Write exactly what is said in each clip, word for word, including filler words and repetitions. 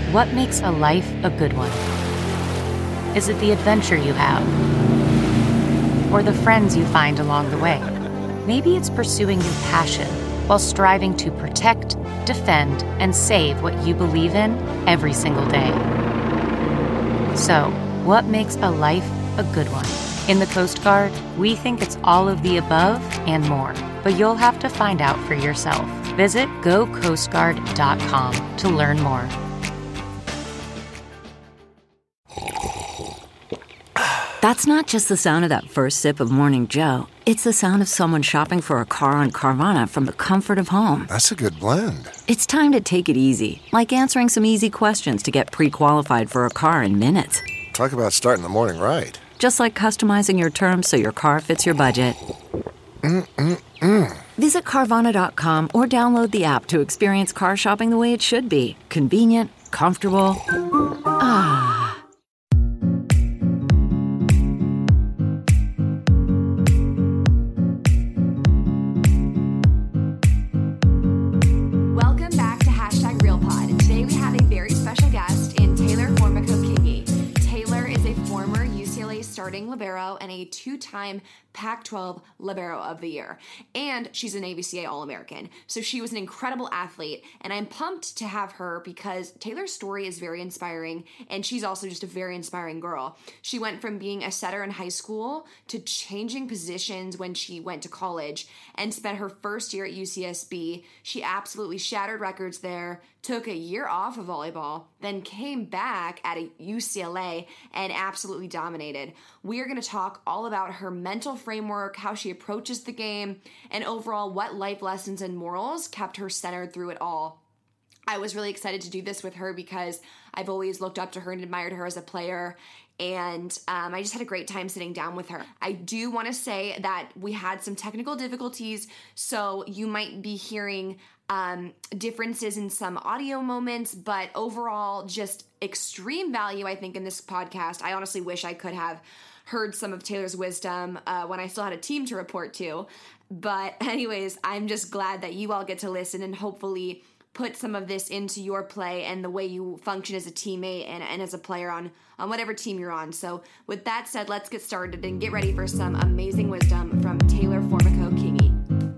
What makes a life a good one? Is it the adventure you have? Or the friends you find along the way? Maybe it's pursuing your passion while striving to protect, defend, and save what you believe in every single day. So, what makes a life a good one? In the Coast Guard, we think it's all of the above and more, but you'll have to find out for yourself. Visit go coast guard dot com to learn more. That's not just the sound of that first sip of Morning Joe. It's the sound of someone shopping for a car on Carvana from the comfort of home. That's a good blend. It's time to take it easy, like answering some easy questions to get pre-qualified for a car in minutes. Talk about starting the morning right. Just like customizing your terms so your car fits your budget. Mm-mm-mm. Visit Carvana dot com or download the app to experience car shopping the way it should be. Convenient, comfortable. Ah. Welcome back to Hashtag RealPod. Today we have a very special guest in Taylor Formica-Kingi. Taylor is a former U C L A starting libero and a two-time Pac twelve Libero of the Year. And she's an A B C A All-American. So she was an incredible athlete, and I'm pumped to have her because Taylor's story is very inspiring, and she's also just a very inspiring girl. She went from being a setter in high school to changing positions when she went to college and spent her first year at U C S B. She absolutely shattered records there, took a year off of volleyball, then came back at a U C L A and absolutely dominated. We are going to talk all about her mental framework, how she approaches the game, and overall what life lessons and morals kept her centered through it all. I was really excited to do this with her because I've always looked up to her and admired her as a player, and um, I just had a great time sitting down with her. I do want to say that we had some technical difficulties, so you might be hearing um, differences in some audio moments, but overall, just extreme value, I think, in this podcast. I honestly wish I could have heard some of Taylor's wisdom uh, when I still had a team to report to. But anyways, I'm just glad that you all get to listen and hopefully put some of this into your play and the way you function as a teammate and, and as a player on, on whatever team you're on. So with that said, let's get started and get ready for some amazing wisdom from Taylor Formica-Kingi.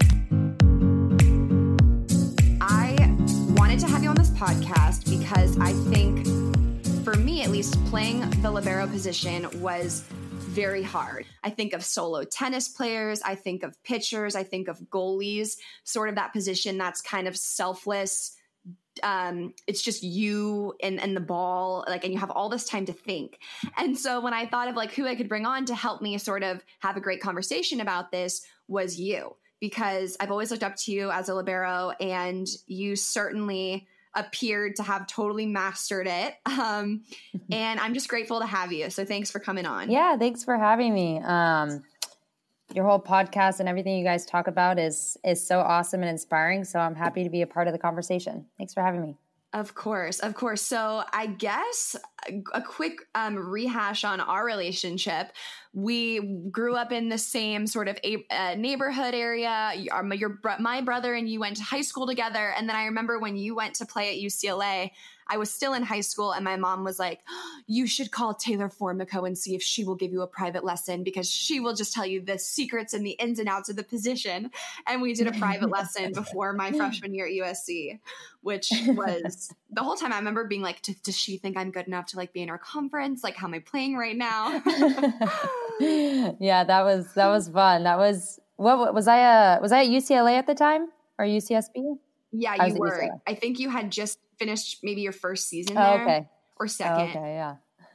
I wanted to have you on this podcast because I think, for me at least, playing the libero position was very hard. I think of solo tennis players. I think of pitchers. I think of goalies, sort of that position that's kind of selfless. Um, it's just you and, and the ball, like, and you have all this time to think. And so when I thought of like who I could bring on to help me sort of have a great conversation about this was you, because I've always looked up to you as a libero, and you certainly appeared to have totally mastered it. Um, and I'm just grateful to have you. So thanks for coming on. Yeah, thanks for having me. Um, your whole podcast and everything you guys talk about is is so awesome and inspiring. So I'm happy to be a part of the conversation. Thanks for having me. Of course, of course. So I guess a quick um, rehash on our relationship. We grew up in the same sort of a, uh, neighborhood area. Your, your, my brother and you went to high school together. And then I remember when you went to play at U C L A, I was still in high school, and my mom was like, you should call Taylor Formica and see if she will give you a private lesson, because she will just tell you the secrets and the ins and outs of the position. And we did a private lesson before my freshman year at U S C, which was the whole time I remember being like, does she think I'm good enough to like be in our conference? Like, how am I playing right now? Yeah, that was, that was fun. That was, what was I, uh, was I at U C L A at the time, or U C S B? Yeah, you were. I think you had just finished maybe your first season oh, there okay. or second. Oh, okay, yeah.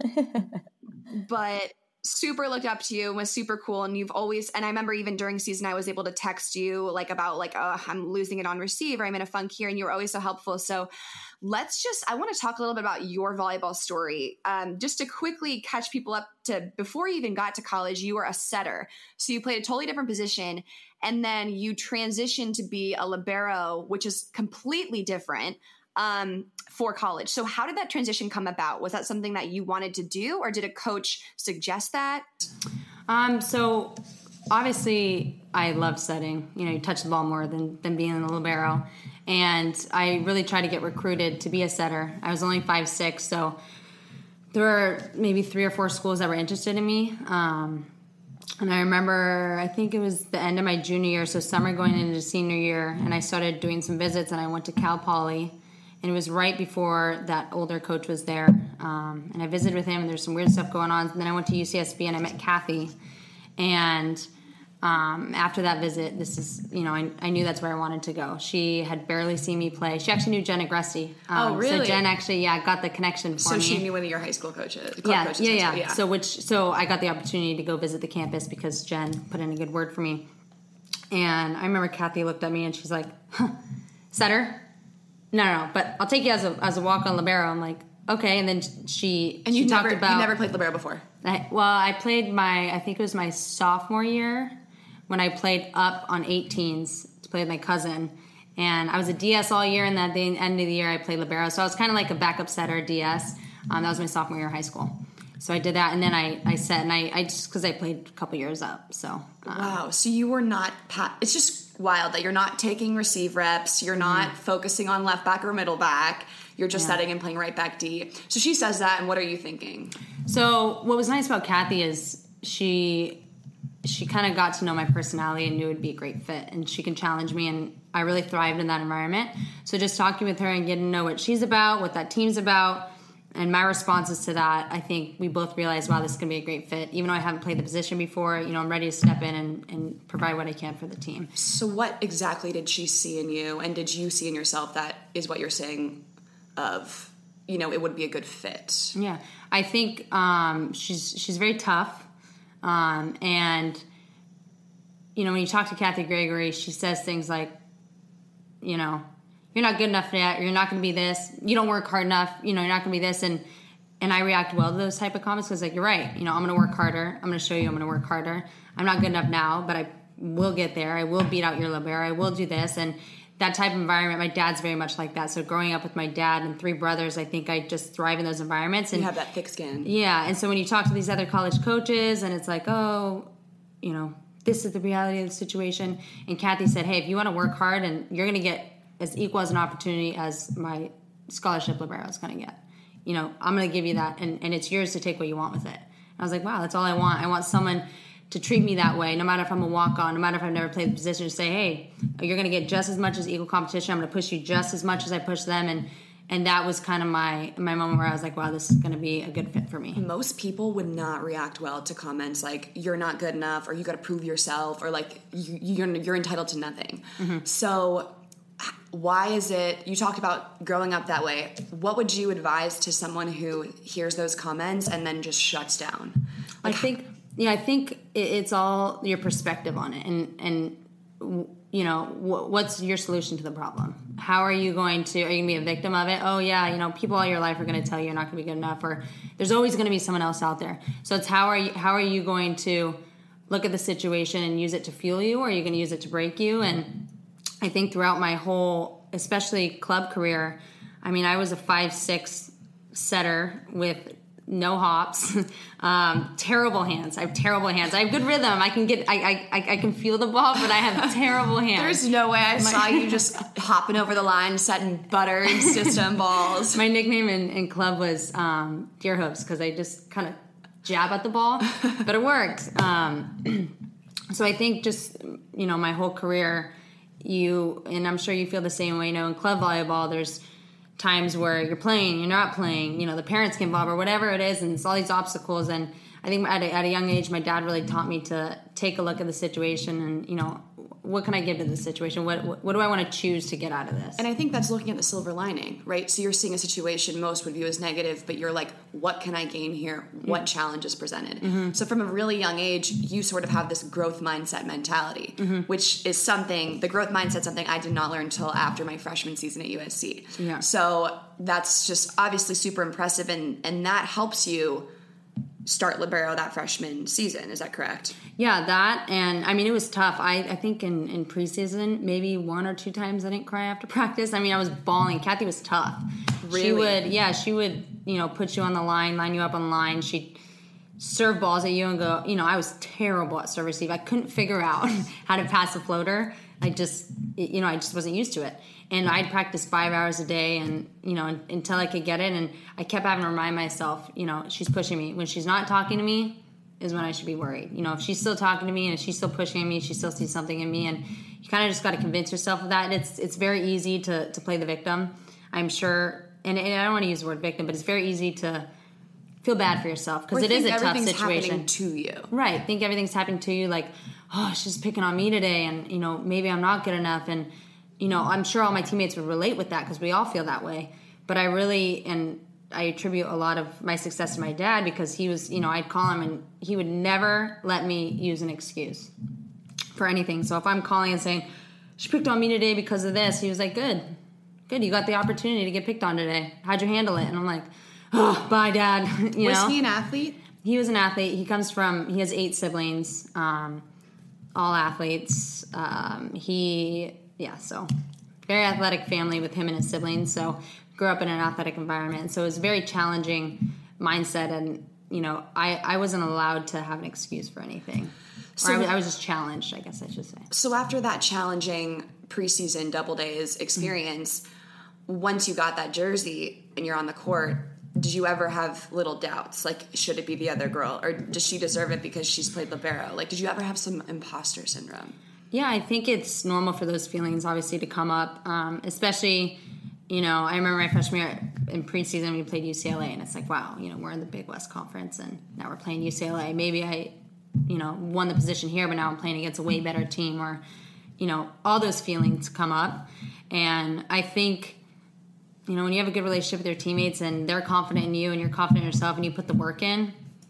But super looked up to you and was super cool. And you've always, and I remember even during season, I was able to text you like about like, oh, I'm losing it on receive, or I'm in a funk here. And you were always so helpful. So let's just, I want to talk a little bit about your volleyball story. Um, just to quickly catch people up to, before you even got to college, you were a setter. So you played a totally different position. And then you transitioned to be a libero, which is completely different um, for college. So how did that transition come about? Was that something that you wanted to do, or did a coach suggest that? Um, so obviously I love setting, you know, you touch the ball more than, than being in the libero. and I really tried to get recruited to be a setter. I was only five six, so there were maybe three or four schools that were interested in me. Um, and I remember, I think it was the end of my junior year, so summer going into senior year, and I started doing some visits, and I went to Cal Poly, and it was right before that older coach was there. Um, and I visited with him, and there's some weird stuff going on. And then I went to U C S B, and I met Kathy. And um, after that visit, this is, you know, I, I knew that's where I wanted to go. She had barely seen me play. She actually knew Jen Agresti. Um, oh, really? So Jen actually, yeah, got the connection for so me. So she knew one of your high school coaches. Club yeah, coaches yeah, yeah, yeah. So which, so I got the opportunity to go visit the campus because Jen put in a good word for me. And I remember Kathy looked at me and she's like, huh, setter? No, no, no, but I'll take you as a as a walk-on libero. I'm like, okay. And then she and she you talked never, about you never played libero before. I, well, I played my I think it was my sophomore year when I played up on eighteens to play with my cousin, and I was a D S all year. And at the end of the year, I played libero, so I was kind of like a backup setter D S. Um, that was my sophomore year of high school. So I did that, and then I, I set, and I, I just because I played a couple years up. So um, wow, so you were not. Pa- it's just wild that you're not taking receive reps. You're not mm-hmm. focusing on left back or middle back. You're just yeah. setting and playing right back D. So she says that, and what are you thinking? So what was nice about Kathy is she she kind of got to know my personality and knew it would be a great fit, and she can challenge me, and I really thrived in that environment. So just talking with her and getting to know what she's about, what that team's about. And my responses to that, I think we both realized, wow, this is going to be a great fit. Even though I haven't played the position before, you know, I'm ready to step in and, and provide what I can for the team. So what exactly did she see in you, and did you see in yourself that is what you're saying of, you know, it would be a good fit? Yeah, I think um, she's she's very tough. Um, and, you know, when you talk to Kathy Gregory, she says things like, you know, you're not good enough yet, or you're not going to be this, you don't work hard enough, you know, you're not going to be this, and and I react well to those type of comments because, like, you're right, you know, I'm going to work harder, I'm going to show you I'm going to work harder, I'm not good enough now, but I will get there, I will beat out your libero, I will do this, and that type of environment, my dad's very much like that, so growing up with my dad and three brothers, I think I just thrive in those environments. And you have that thick skin. Yeah, and so when you talk to these other college coaches, and it's like, oh, you know, this is the reality of the situation, and Kathy said, hey, if you want to work hard, and you're going to get as equal as an opportunity as my scholarship libero is going to get. You know, I'm going to give you that, and, and it's yours to take what you want with it. And I was like, wow, that's all I want. I want someone to treat me that way, no matter if I'm a walk-on, no matter if I've never played the position, to say, hey, you're going to get just as much as equal competition. I'm going to push you just as much as I push them. And and that was kind of my, my moment where I was like, wow, this is going to be a good fit for me. Most people would not react well to comments like, you're not good enough, or you got to prove yourself, or like, you, you're, you're entitled to nothing. Mm-hmm. So why is it, you talked about growing up that way, what would you advise to someone who hears those comments and then just shuts down? Like, I think, yeah, I think it's all your perspective on it, and, and you know, what's your solution to the problem? How are you going to, are you going to be a victim of it? Oh yeah, you know, people all your life are going to tell you you're not going to be good enough, or there's always going to be someone else out there. So it's how are you, how are you going to look at the situation and use it to fuel you, or are you going to use it to break you? And I think throughout my whole, especially club career, I mean, I was a five six setter with no hops, um, terrible hands. I have terrible hands. I have good rhythm. I can get, I, I, I can feel the ball, but I have terrible hands. There's no way I my, saw you just hopping over the line, setting buttered system balls. My nickname in, in club was um, Deer Hooves because I just kind of jab at the ball, but it worked. Um, so I think just, you know, my whole career, you, and I'm sure you feel the same way, you know, in club volleyball, there's times where you're playing, you're not playing, you know, the parents get involved or whatever it is, and it's all these obstacles. And I think at a, at a young age, my dad really taught me to take a look at the situation and, you know, what can I give to the situation? What, what what do I want to choose to get out of this? And I think that's looking at the silver lining, right? So you're seeing a situation most would view as negative, but you're like, what can I gain here? What mm-hmm. challenge is presented? Mm-hmm. So from a really young age, you sort of have this growth mindset mentality, mm-hmm. which is something, the growth mindset, something I did not learn until after my freshman season at U S C. Yeah. So that's just obviously super impressive, and, and that helps you start libero that freshman season. Is that correct? Yeah, that, and I mean, it was tough. I, I think in, in preseason, maybe one or two times I didn't cry after practice. I mean, I was bawling. Kathy was tough. Really? She would, yeah, she would, you know, put you on the line, line you up on the line. She'd serve balls at you and go, you know, I was terrible at serve receive. I couldn't figure out how to pass a floater. I just, you know, I just wasn't used to it. And I'd practice five hours a day and, you know, until I could get it. And I kept having to remind myself, you know, she's pushing me. When she's not talking to me is when I should be worried. You know, if she's still talking to me and if she's still pushing me, she still sees something in me. And you kind of just got to convince yourself of that. And it's it's very easy to, to play the victim, I'm sure. And, and I don't want to use the word victim, but it's very easy to feel bad for yourself because it is a tough situation. To you. Right. Think everything's happening to you. Like, oh, she's picking on me today. And, you know, maybe I'm not good enough. And, you know, I'm sure all my teammates would relate with that because we all feel that way. But I really, and I attribute a lot of my success to my dad because he was, you know, I'd call him and he would never let me use an excuse for anything. So if I'm calling and saying, she picked on me today because of this, he was like, good, good. You got the opportunity to get picked on today. How'd you handle it? And I'm like, oh, bye, Dad. You was know? he an athlete? He was an athlete. He comes from, he has eight siblings, um, all athletes. Um, he... Yeah, so very athletic family with him and his siblings. So grew up in an athletic environment. So it was a very challenging mindset. And, you know, I, I wasn't allowed to have an excuse for anything. So, or I, was, I was just challenged, I guess I should say. So after that challenging preseason double days experience, mm-hmm. once you got that jersey and you're on the court, did you ever have little doubts? Like, should it be the other girl? Or does she deserve it because she's played libero? Like, did you ever have some imposter syndrome? Yeah, I think it's normal for those feelings, obviously, to come up, um, especially, you know, I remember my freshman year in preseason, we played U C L A, and it's like, wow, you know, we're in the Big West Conference, and now we're playing U C L A. Maybe I, you know, won the position here, but now I'm playing against a way better team, or, you know, all those feelings come up. And I think, you know, when you have a good relationship with your teammates and they're confident in you and you're confident in yourself and you put the work in,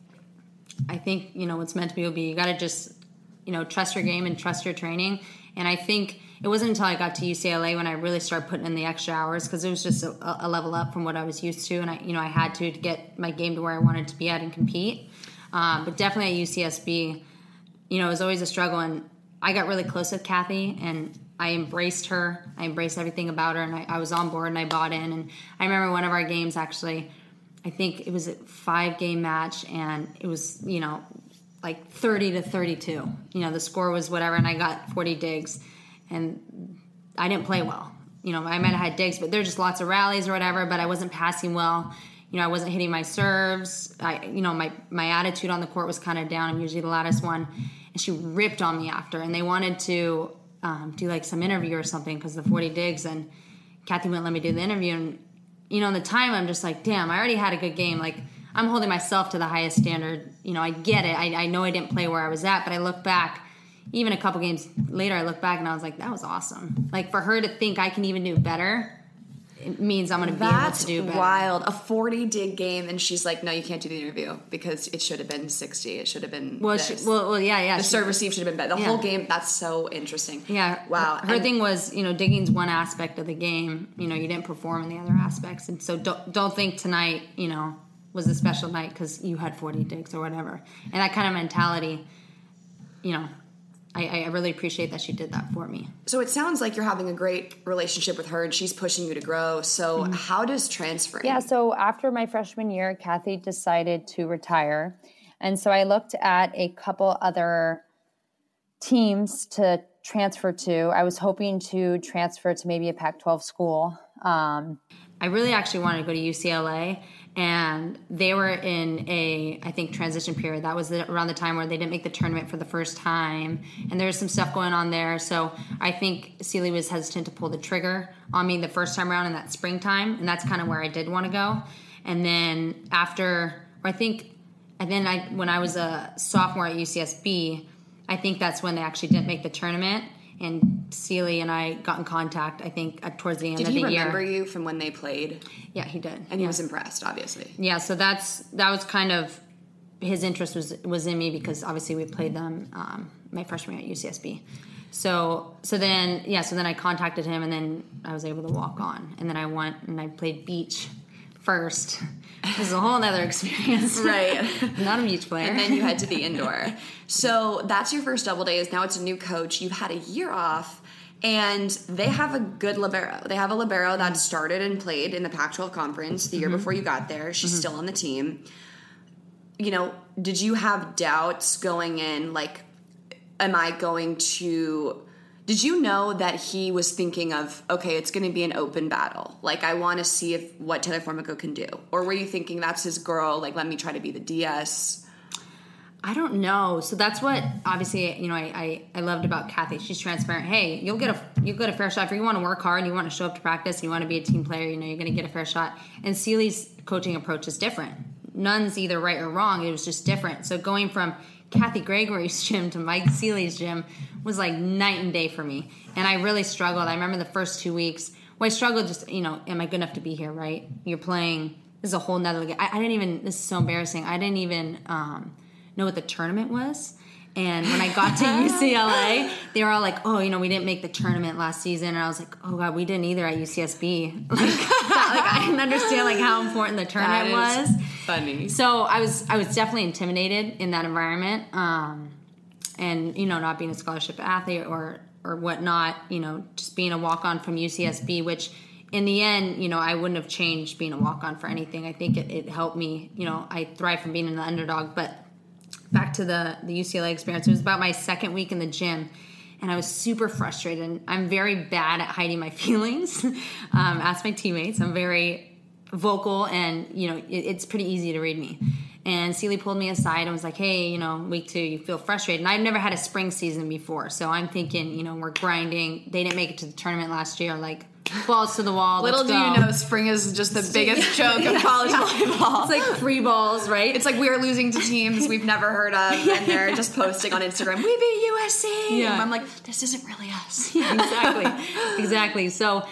I think, you know, what's meant to be will be. You got to just, you know, trust your game and trust your training. And I think it wasn't until I got to U C L A when I really started putting in the extra hours because it was just a, a level up from what I was used to. And I, you know, I had to to get my game to where I wanted to be at and compete. Um, but definitely at U C S B, you know, it was always a struggle. And I got really close with Kathy and I embraced her. I embraced everything about her and I, I was on board and I bought in. And I remember one of our games actually, I think it was a five game match and it was, you know, like thirty to thirty-two. You know, the score was whatever, and I got forty digs. And I didn't play well. You know, I might have had digs, but there's just lots of rallies or whatever, but I wasn't passing well. You know, I wasn't hitting my serves. I, you know, my, my attitude on the court was kind of down. I'm usually the loudest one. And she ripped on me after, and they wanted to um, do like some interview or something because of the forty digs, and Kathy wouldn't let me do the interview. And, you know, in the time, I'm just like, damn, I already had a good game. Like, I'm holding myself to the highest standard. You know, I get it. I, I know I didn't play where I was at, but I look back, even a couple games later, I look back and I was like, that was awesome. Like, for her to think I can even do better, it means I'm going to be able to do better. That's wild. A forty dig game, and she's like, no, you can't do the interview because it should have been sixty. It should have been well, this. She, well, well, yeah, yeah. The she, serve receive should have been better. The yeah. whole game, that's so interesting. Yeah. Wow. Her and, thing was, you know, digging's one aspect of the game. You know, you didn't perform in the other aspects. And so don't, don't think tonight, you know, was a special night because you had forty digs or whatever. And that kind of mentality, you know, I, I really appreciate that she did that for me. So it sounds like you're having a great relationship with her and she's pushing you to grow. So mm-hmm. how does transferring? Yeah, so after my freshman year, Kathy decided to retire. And so I looked at a couple other teams to transfer to. I was hoping to transfer to maybe a Pac twelve school. Um, I really actually wanted to go to U C L A. And they were in a, I think, transition period. That was the, around the time where they didn't make the tournament for the first time. And there was some stuff going on there. So I think Sealy was hesitant to pull the trigger on me the first time around in that springtime. And that's kind of where I did want to go. And then after, or I think, and then I, when I was a sophomore at U C S B, I think that's when they actually didn't make the tournament. And Sealy and I got in contact, I think, uh, towards the end did of the year. Did he remember you from when they played? Yeah, he did. And yeah. he was impressed, obviously. Yeah, so that's that was kind of, his interest was was in me because obviously we played them um, my freshman year at U C S B. So so then, yeah, so then I contacted him and then I was able to walk on. And then I went and I played beach first. It was a whole other experience. Right. Not a beach player. And then you head to the indoor. So that's your first double days. Now it's a new coach. You've had a year off. And they have a good libero. They have a libero that started and played in the Pac twelve conference the year mm-hmm. before you got there. She's mm-hmm. still on the team. You know, did you have doubts going in? Like, am I going to Did you know that he was thinking of, okay, it's going to be an open battle? Like, I want to see if what Taylor Formica can do. Or were you thinking, that's his girl, like, let me try to be the D S? I don't know. So that's what, obviously, you know, I, I, I loved about Kathy. She's transparent. Hey, you'll get a you'll get a fair shot. If you want to work hard and you want to show up to practice and you want to be a team player, you know, you're going to get a fair shot. And Sealy's coaching approach is different. None's either right or wrong. It was just different. So going from Kathy Gregory's gym to Mike Sealy's gym was like night and day for me. And I really struggled. I remember the first two weeks. Well, I struggled just, you know, am I good enough to be here, right? You're playing, this is a whole nother league. I, I didn't even, this is so embarrassing. I didn't even um, know what the tournament was. And when I got to U C L A, they were all like, oh, you know, we didn't make the tournament last season. And I was like, oh, God, we didn't either at U C S B. Like, that, like I didn't understand, like, how important the tournament was. Funny. So I was I was definitely intimidated in that environment. Um, and, you know, not being a scholarship athlete or, or whatnot, you know, just being a walk-on from U C S B, which in the end, you know, I wouldn't have changed being a walk-on for anything. I think it, it helped me. You know, I thrive from being an underdog, but back to the, the U C L A experience. It was about my second week in the gym, and I was super frustrated. And I'm very bad at hiding my feelings. um, ask my teammates. I'm very vocal, and, you know, it, it's pretty easy to read me. And Sealy pulled me aside and was like, hey, you know, week two, you feel frustrated. And I've never had a spring season before, so I'm thinking, you know, we're grinding. They didn't make it to the tournament last year. Like, balls to the wall. Little let's do go. you know, spring is just the biggest joke of college Yeah. volleyball. It's like free balls, right? It's like we're losing to teams we've never heard of, and they're just posting on Instagram, we beat U S C. Yeah. And I'm like, this isn't really us. Yeah, exactly. exactly. So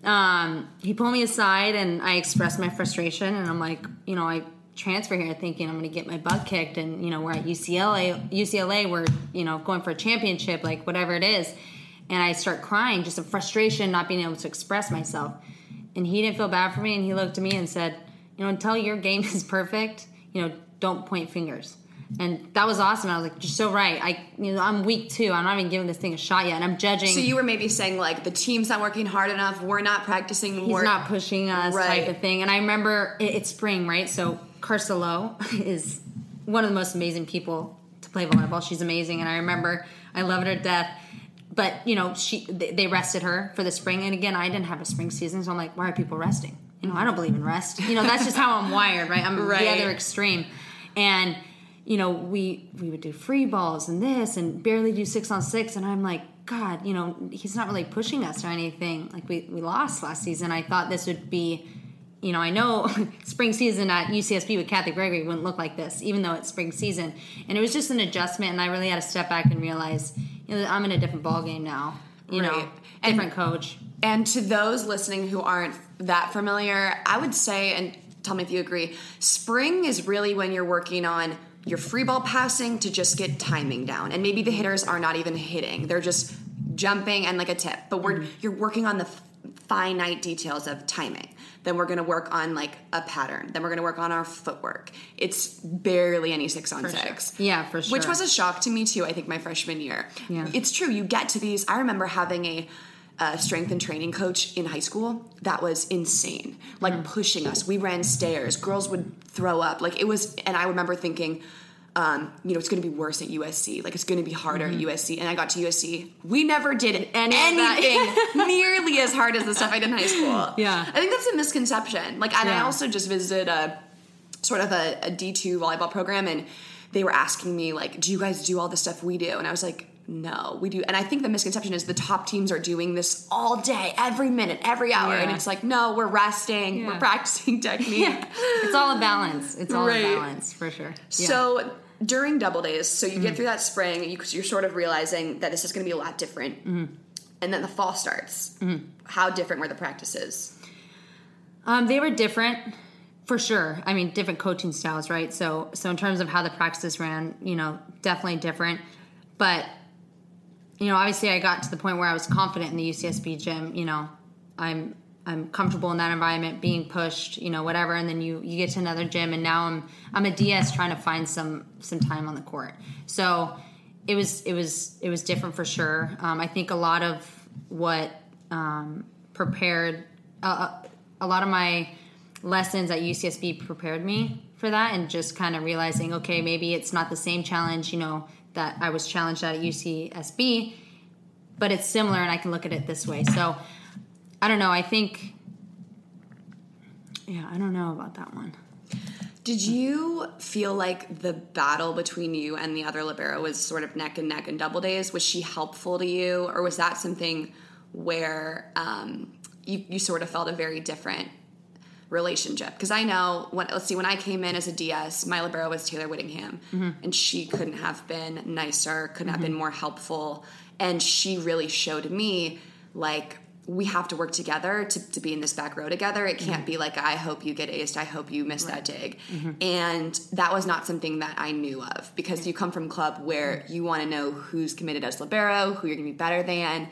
um, he pulled me aside, and I expressed my frustration, and I'm like, you know, I transfer here thinking I'm going to get my butt kicked, and, you know, we're at U C L A, U C L A, we're, you know, going for a championship, like whatever it is. And I start crying, just of frustration, not being able to express myself. And he didn't feel bad for me, and he looked at me and said, you know, until your game is perfect, you know, don't point fingers. And that was awesome. I was like, you're so right. I, you know, I'm week two. I'm not even giving this thing a shot yet, and I'm judging. So you were maybe saying, like, the team's not working hard enough, we're not practicing. He's we're not pushing us, right. type of thing. And I remember it, it's spring, right? So Carcelo is one of the most amazing people to play volleyball. She's amazing, and I remember I love her to death. But, you know, she they rested her for the spring. And again, I didn't have a spring season, so I'm like, why are people resting? You know, I don't believe in rest. You know, that's just how I'm wired, right? I'm right. the other extreme. And, you know, we we would do free balls and this and barely do six on six. And I'm like, God, you know, he's not really pushing us or anything. Like, we, we lost last season. I thought this would be, you know, I know spring season at U C S B with Kathy Gregory wouldn't look like this, even though it's spring season. And it was just an adjustment, and I really had to step back and realize, you know, I'm in a different ballgame now. You Right. know, different and, coach. And to those listening who aren't that familiar, I would say, and tell me if you agree, spring is really when you're working on your free ball passing to just get timing down. And maybe the hitters are not even hitting. They're just jumping and like a tip. But we're mm-hmm. you're working on the f- finite details of timing. Then we're going to work on, like, a pattern. Then we're going to work on our footwork. It's barely any six on for six. Sure. Yeah, for sure. Which was a shock to me, too, I think, my freshman year. Yeah. It's true. You get to these. I remember having a uh, strength and training coach in high school that was insane. Like, mm. pushing us. We ran stairs. Girls would throw up. Like, it was, and I remember thinking, Um, you know, it's going to be worse at U S C. Like, it's going to be harder mm-hmm. at U S C. And I got to U S C. We never did Any anything nearly as hard as the stuff I did in high school. Yeah. I think that's a misconception. Like, and yeah. I also just visited a sort of a, a D two volleyball program, and they were asking me, like, do you guys do all the stuff we do? And I was like, no, we do. And I think the misconception is the top teams are doing this all day, every minute, every hour. Yeah. And it's like, no, we're resting. Yeah. We're practicing technique. Yeah. It's all a balance. It's all right. a balance, for sure. Yeah. So during double days, so you mm-hmm. get through that spring, you, you're sort of realizing that this is going to be a lot different. Mm-hmm. And then the fall starts. Mm-hmm. How different were the practices? Um, they were different. For sure. I mean, different coaching styles, right? So so in terms of how the practices ran, you know, definitely different. But, you know, obviously I got to the point where I was confident in the U C S B gym. You know, I'm I'm comfortable in that environment, being pushed, you know, whatever. And then you, you get to another gym, and now I'm I'm a D S trying to find some some time on the court. So it was it was it was different for sure. Um, I think a lot of what um, prepared uh, a lot of my lessons at U C S B prepared me for that, and just kind of realizing, okay, maybe it's not the same challenge, you know, that I was challenged at U C S B, but it's similar, and I can look at it this way. So I don't know. I think, yeah, I don't know about that one. Did you feel like the battle between you and the other libero was sort of neck and neck in double days? Was she helpful to you, or was that something where um, you, you sort of felt a very different relationship? Because I know, when, let's see, when I came in as a D S, my libero was Taylor Whittingham, mm-hmm. and she couldn't have been nicer, couldn't mm-hmm. have been more helpful, and she really showed me, like, we have to work together to, to be in this back row together. It can't mm-hmm. be like, I hope you get aced, I hope you miss right. that dig. Mm-hmm. And that was not something that I knew of, because you come from club where you want to know who's committed as libero, who you're going to be better than.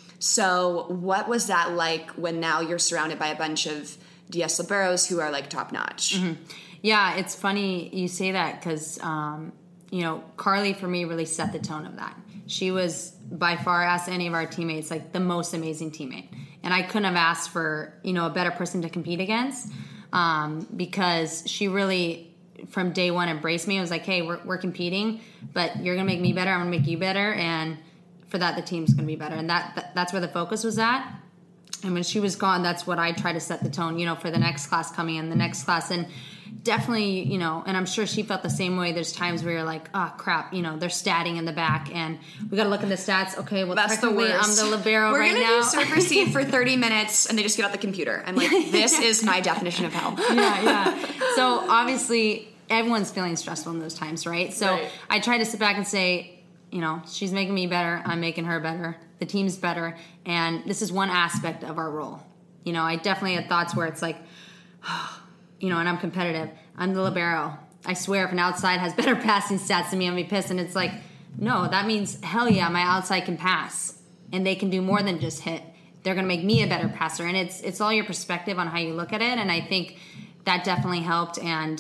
So what was that like when now you're surrounded by a bunch of D S liberos who are like top notch? Mm-hmm. Yeah, it's funny you say that, because, um, you know, Carly for me really set the tone of that. She was by far, asked any of our teammates, like the most amazing teammate. And I couldn't have asked for, you know, a better person to compete against, um, because she really, from day one, embraced me. It was like, hey, we're, we're competing, but you're going to make me better. I'm going to make you better. And for that, the team's going to be better. And that, that that's where the focus was at. And when she was gone, that's what I tried to set the tone, you know, for the next class coming in, the next class. And definitely, you know, and I'm sure she felt the same way. There's times where you're like, oh, crap, you know, they're statting in the back, and we got to look at the stats. Okay, well, that's the worst. I'm the libero We're right gonna now. We're going to do serve receive for thirty minutes, and they just get out the computer. I'm like, this is my definition of hell. Yeah, yeah. So obviously, everyone's feeling stressful in those times, right? So right. I try to sit back and say, you know, she's making me better. I'm making her better. The team's better. And this is one aspect of our role. You know, I definitely had thoughts where it's like, you know, and I'm competitive. I'm the libero. I swear if an outside has better passing stats than me, I'm going to be pissed. And it's like, no, that means, hell yeah, my outside can pass. And they can do more than just hit. They're going to make me a better passer. And it's it's all your perspective on how you look at it. And I think that definitely helped. And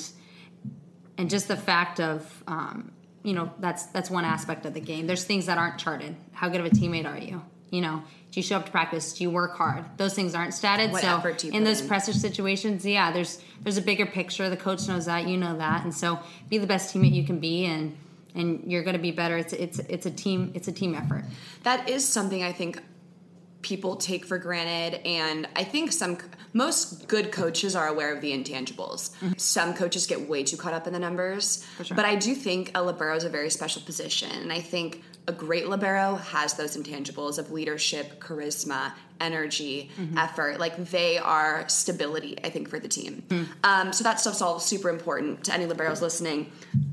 and just the fact of, um, you know, that's that's one aspect of the game. There's things that aren't charted. How good of a teammate are you? You know, do you show up to practice? Do you work hard? Those things aren't statted. What so effort do you in put those in? pressure situations, yeah, there's there's a bigger picture. The coach knows that, you know that, and so be the best teammate you can be, and and you're going to be better. It's it's it's a team it's a team effort. That is something I think people take for granted, and I think some most good coaches are aware of the intangibles. Mm-hmm. Some coaches get way too caught up in the numbers, for sure. But I do think a libero is a very special position, and I think a great libero has those intangibles of leadership, charisma, energy, mm-hmm. effort. Like, they are stability, I think, for the team. Mm. Um, so that stuff's all super important to any liberos listening.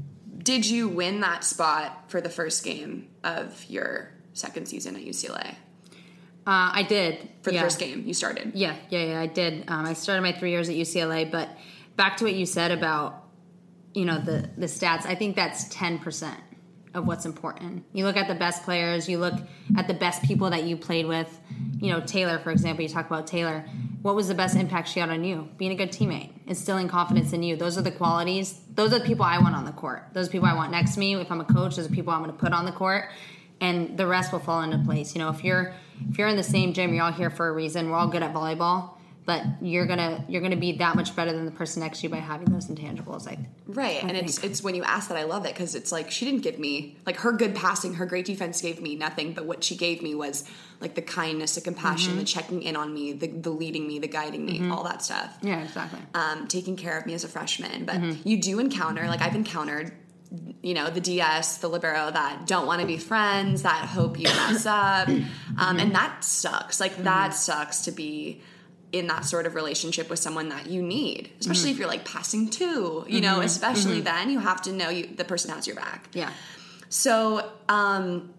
Did you win that spot for the first game of your second season at U C L A? Uh, I did. For the yeah. first game you started? Yeah, yeah, yeah, I did. Um, I started my three years at U C L A, but back to what you said about, you know, the, the stats, I think that's ten percent of what's important. You look at the best players, you look at the best people that you played with. You know, Taylor, for example, you talk about Taylor. What was the best impact she had on you? Being a good teammate, instilling confidence in you. Those are the qualities. Those are the people I want on the court. Those are people I want next to me. If I'm a coach, those are people I'm going to put on the court. And the rest will fall into place. You know, if you're if you're in the same gym, you're all here for a reason. We're all good at volleyball, but you're gonna you're gonna be that much better than the person next to you by having those intangibles. I, right, I and think. it's it's when you ask that, I love it, because it's like she didn't give me, like, her good passing, her great defense gave me nothing, but what she gave me was like the kindness, the compassion, mm-hmm. the checking in on me, the, the leading me, the guiding me, mm-hmm. all that stuff. Yeah, exactly. Um, taking care of me as a freshman, but mm-hmm. you do encounter, like I've encountered, you know, the D S, the libero that don't want to be friends, that hope you mess up. Um, mm-hmm. And that sucks. Like, mm-hmm. that sucks to be in that sort of relationship with someone that you need, especially mm-hmm. if you're like passing two, you mm-hmm. know, especially mm-hmm. then you have to know you, the person has your back. Yeah. So, um,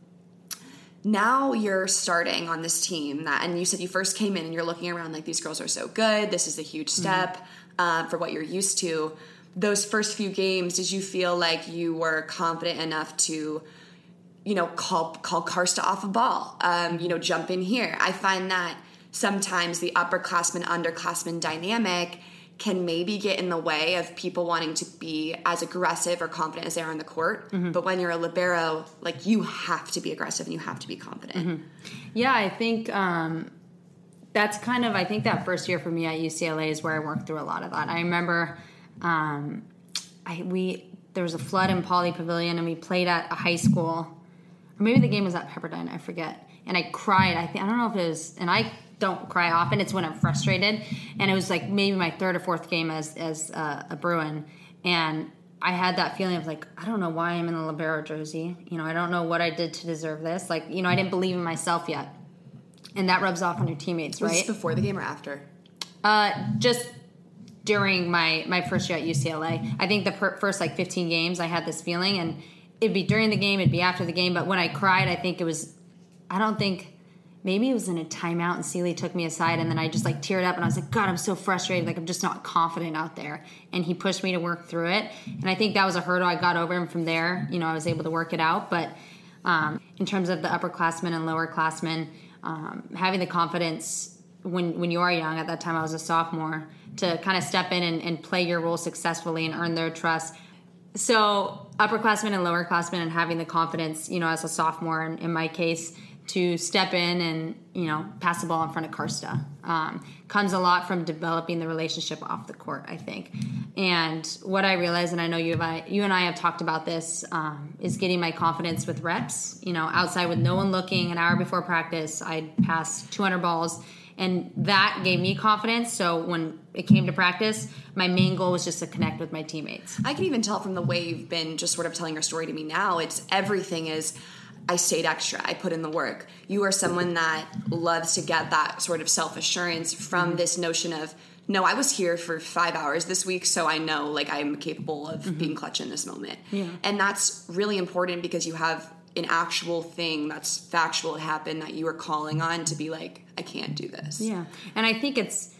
now you're starting on this team that, and you said you first came in and you're looking around like, these girls are so good. This is a huge step, mm-hmm. uh, for what you're used to. Those first few games, did you feel like you were confident enough to, you know, call call Karsta off a ball, um, you know, jump in here? I find that sometimes the upperclassmen, underclassmen dynamic can maybe get in the way of people wanting to be as aggressive or confident as they are on the court. Mm-hmm. But when you're a libero, like, you have to be aggressive and you have to be confident. Mm-hmm. Yeah, I think um, that's kind of, I think that first year for me at U C L A is where I worked through a lot of that. I remember um, I we there was a flood in Pauley Pavilion, and we played at a high school, or maybe the game was at Pepperdine, I forget. and I cried. I think I don't know if it was, and I don't cry often. It's when I'm frustrated, and it was like maybe my third or fourth game as as uh, a Bruin, and I had that feeling of like, I don't know why I'm in the libero jersey. You know, I don't know what I did to deserve this. Like, you know, I didn't believe in myself yet, and that rubs off on your teammates, right? Was this before the game or after? Uh, just during my my first year at U C L A. I think the per- first like fifteen games, I had this feeling, and it'd be during the game, it'd be after the game. But when I cried, I think it was, I don't think. Maybe it was in a timeout and Sealy took me aside and then I just like teared up and I was like, God, I'm so frustrated. Like I'm just not confident out there. And he pushed me to work through it. And I think that was a hurdle I got over. And from there, you know, I was able to work it out. But um, in terms of the upperclassmen and lowerclassmen, um, having the confidence when, when you are young, at that time I was a sophomore, to kind of step in and, and play your role successfully and earn their trust. So upperclassmen and lowerclassmen and having the confidence, you know, as a sophomore in, in my case, to step in and, you know, pass the ball in front of Karsta. Um, comes a lot from developing the relationship off the court, I think. And what I realized, and I know you, have, I, you and I have talked about this, um, is getting my confidence with reps. You know, outside with no one looking, an hour before practice, I'd pass two hundred balls. And that gave me confidence. So when it came to practice, my main goal was just to connect with my teammates. I can even tell from the way you've been just sort of telling your story to me now, it's everything is... I stayed extra. I put in the work. You are someone that loves to get that sort of self-assurance from mm-hmm. this notion of, no, I was here for five hours this week, so I know like I'm capable of mm-hmm. being clutch in this moment. Yeah. And that's really important because you have an actual thing that's factual happen that you are calling on to be like, I can't do this. Yeah. And I think it's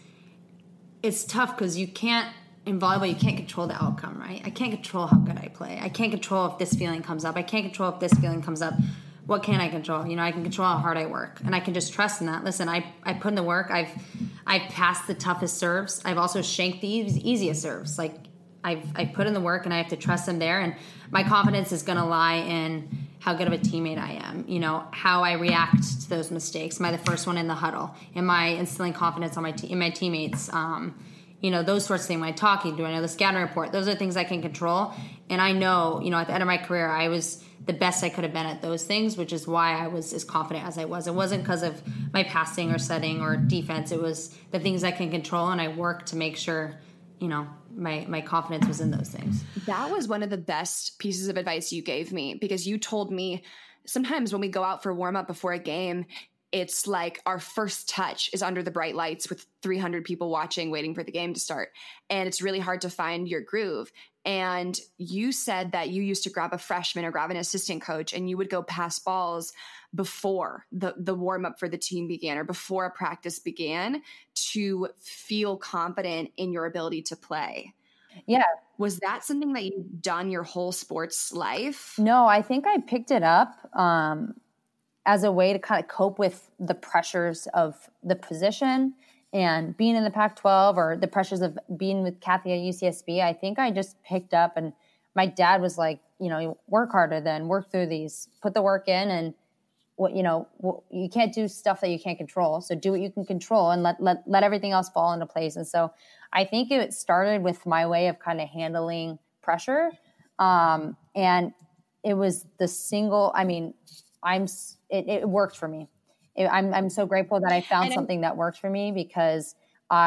it's tough because you can't, in volleyball, you can't control the outcome, right? I can't control how good I play. I can't control if this feeling comes up. I can't control if this feeling comes up. What can I control? You know, I can control how hard I work, and I can just trust in that. Listen, I I put in the work. I've I've passed the toughest serves. I've also shanked the easiest serves. Like I've I've put in the work, and I have to trust them there. And my confidence is going to lie in how good of a teammate I am. You know, how I react to those mistakes. Am I the first one in the huddle? Am I instilling confidence on my te- in my teammates? Um, You know, those sorts of things. When I'm talking, do I know the scouting report? Those are things I can control. And I know, you know, at the end of my career, I was the best I could have been at those things, which is why I was as confident as I was. It wasn't because of my passing or setting or defense. It was the things I can control, and I worked to make sure, you know, my, my confidence was in those things. That was one of the best pieces of advice you gave me, because you told me sometimes when we go out for warm-up before a game, it's like our first touch is under the bright lights with three hundred people watching, waiting for the game to start. And it's really hard to find your groove. And you said that you used to grab a freshman or grab an assistant coach and you would go pass balls before the, the warm up for the team began or before a practice began to feel confident in your ability to play. Yeah. Was that something that you've done your whole sports life? No, I think I picked it up um, as a way to kind of cope with the pressures of the position and being in the Pac twelve, or the pressures of being with Kathy at U C S B. I think I just picked up, and my dad was like, you know, work harder then, work through these, put the work in, and what, you know, you can't do stuff that you can't control. So do what you can control and let, let, let everything else fall into place. And so I think it started with my way of kind of handling pressure. Um, and it was the single, I mean, I'm, it, it worked for me. It, I'm, I'm so grateful that I found something that worked for me, because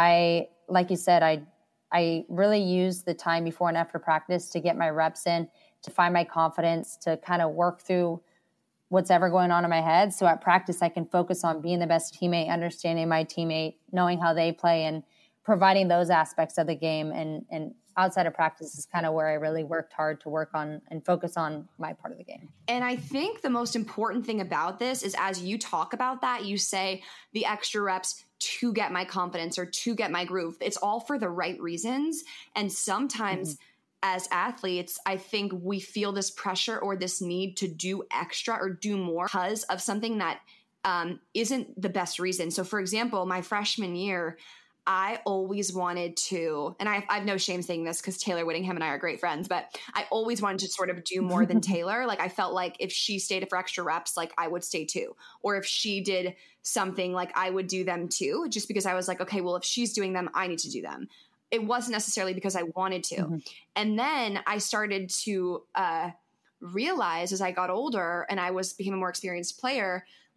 I, like you said, I, I really used the time before and after practice to get my reps in, to find my confidence, to kind of work through what's ever going on in my head. So at practice, I can focus on being the best teammate, understanding my teammate, knowing how they play, and providing those aspects of the game. And, and outside of practice is kind of where I really worked hard to work on and focus on my part of the game. And I think the most important thing about this is, as you talk about that, you say the extra reps to get my confidence or to get my groove. It's all for the right reasons. And sometimes mm-hmm. as athletes, I think we feel this pressure or this need to do extra or do more because of something that um, isn't the best reason. So for example, my freshman year, I always wanted to, and I, I have no shame saying this because Taylor Whittingham and I are great friends, but I always wanted to sort of do more than Taylor. Like I felt like if she stayed for extra reps, like I would stay too. Or if she did something, like I would do them too, just because I was like, okay, well, if she's doing them, I need to do them. It wasn't necessarily because I wanted to. Mm-hmm. And then I started to uh, realize as I got older and I was became a more experienced player, like